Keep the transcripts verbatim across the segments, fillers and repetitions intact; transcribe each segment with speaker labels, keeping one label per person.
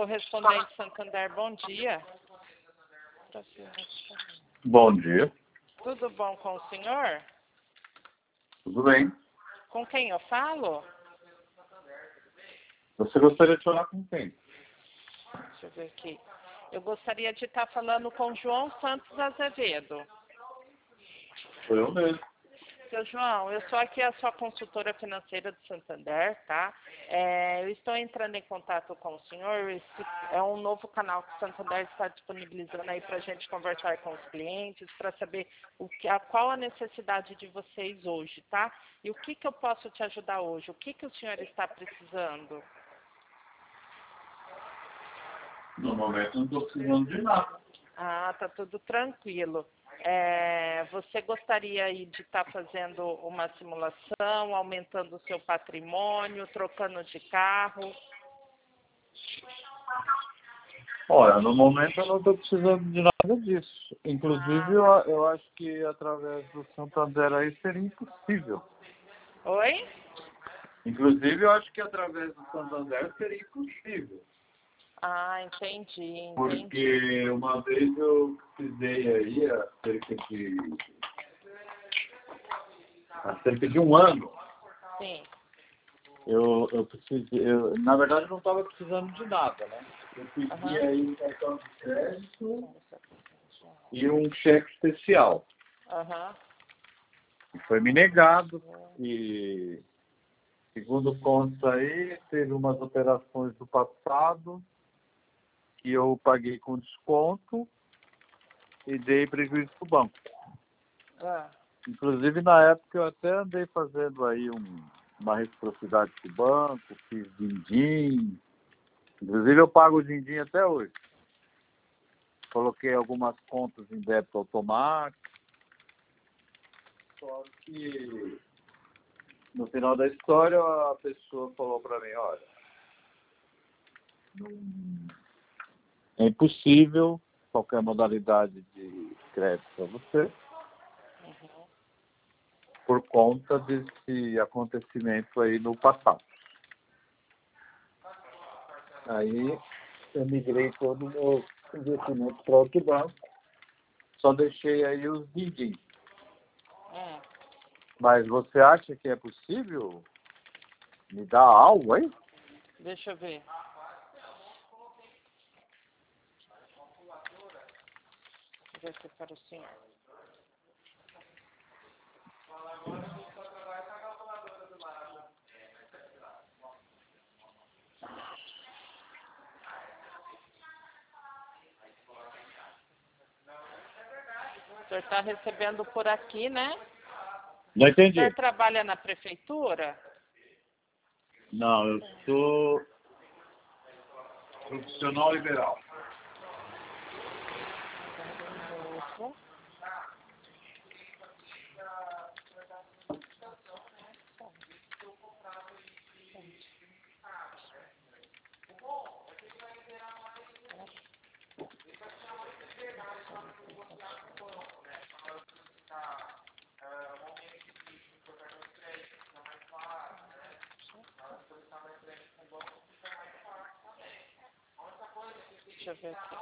Speaker 1: Correspondente Santander, bom dia.
Speaker 2: Bom dia.
Speaker 1: Tudo bom com o senhor?
Speaker 2: Tudo bem.
Speaker 1: Com quem eu falo?
Speaker 2: Você gostaria de falar com quem?
Speaker 1: Deixa eu ver aqui. Eu gostaria de estar falando com João Santos Azevedo.
Speaker 2: Sou eu mesmo.
Speaker 1: Seu João, eu sou aqui a sua consultora financeira do Santander, tá? É, eu estou entrando em contato com o senhor. Esse é um novo canal que o Santander está disponibilizando aí para a gente conversar com os clientes, para saber o que, a, qual a necessidade de vocês hoje, tá? E o que, que eu posso te ajudar hoje? O que, que o senhor está precisando?
Speaker 2: No momento não estou precisando de nada.
Speaker 1: Ah, tá tudo tranquilo. É, você gostaria aí de estar fazendo uma simulação, aumentando o seu patrimônio, trocando de carro?
Speaker 2: Olha, no momento eu não estou precisando de nada disso. Inclusive, eu, eu acho que através do Santander aí seria impossível.
Speaker 1: Oi?
Speaker 2: Inclusive, eu acho que através do Santander seria impossível.
Speaker 1: Ah, entendi, entendi.
Speaker 2: Porque uma vez eu precisei aí, há cerca de, há cerca de um ano,
Speaker 1: Sim.
Speaker 2: eu, eu precisei, eu, na verdade eu não estava precisando de nada, né? Eu pedi
Speaker 1: Uhum.
Speaker 2: aí um cartão de crédito e um cheque especial.
Speaker 1: Aham.
Speaker 2: E foi me negado e, segundo consta aí, teve umas operações do passado que eu paguei com desconto e dei prejuízo para o banco.
Speaker 1: Ah.
Speaker 2: Inclusive, na época, eu até andei fazendo aí um, uma reciprocidade com o banco, fiz din-din. Inclusive, eu pago o din-din até hoje. Coloquei algumas contas em débito automático. Só que, no final da história, a pessoa falou para mim, olha, é impossível qualquer modalidade de crédito para você,
Speaker 1: Uhum.
Speaker 2: por conta desse acontecimento aí no passado. Aí eu migrei todo o meu investimento para outro banco, só deixei aí os din-din.
Speaker 1: Hum.
Speaker 2: Mas você acha que é possível me dar algo aí?
Speaker 1: Deixa eu ver. Deixa eu ver se é para o senhor. O senhor está recebendo por aqui, né?
Speaker 2: Não
Speaker 1: O
Speaker 2: entendi.
Speaker 1: senhor trabalha na prefeitura?
Speaker 2: Não, eu sou profissional liberal.
Speaker 1: Isso. Deixa eu ver aqui.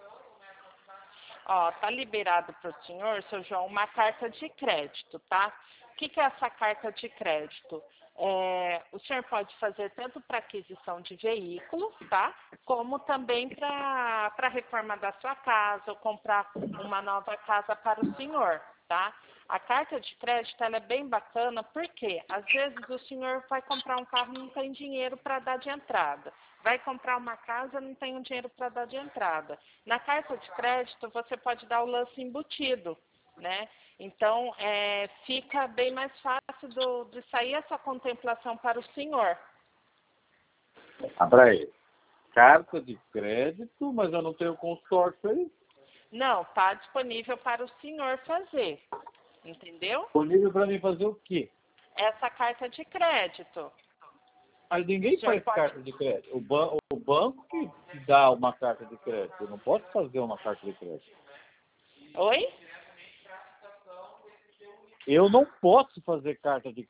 Speaker 1: Ó, tá liberado para o senhor, seu João, uma carta de crédito, tá? O que, que é essa carta de crédito? É, o senhor pode fazer tanto para aquisição de veículos, tá? Como também para a reforma da sua casa ou comprar uma nova casa para o senhor, tá? A carta de crédito ela é bem bacana porque às vezes o senhor vai comprar um carro e não tem dinheiro para dar de entrada. Vai comprar uma casa, não tem um dinheiro para dar de entrada. Na carta de crédito, você pode dar o lance embutido, né? Então, é, fica bem mais fácil do, de sair essa contemplação para o senhor.
Speaker 2: Ah, peraí. Carta de crédito, mas eu não tenho consórcio aí.
Speaker 1: Não, está disponível para o senhor fazer, entendeu?
Speaker 2: Disponível para mim fazer o quê?
Speaker 1: Essa carta de crédito.
Speaker 2: Mas ninguém
Speaker 1: O senhor
Speaker 2: faz
Speaker 1: pode-
Speaker 2: carta de crédito. O, ban o banco que dá uma carta de crédito. Eu não posso fazer uma carta de crédito.
Speaker 1: Oi?
Speaker 2: Eu não posso fazer carta de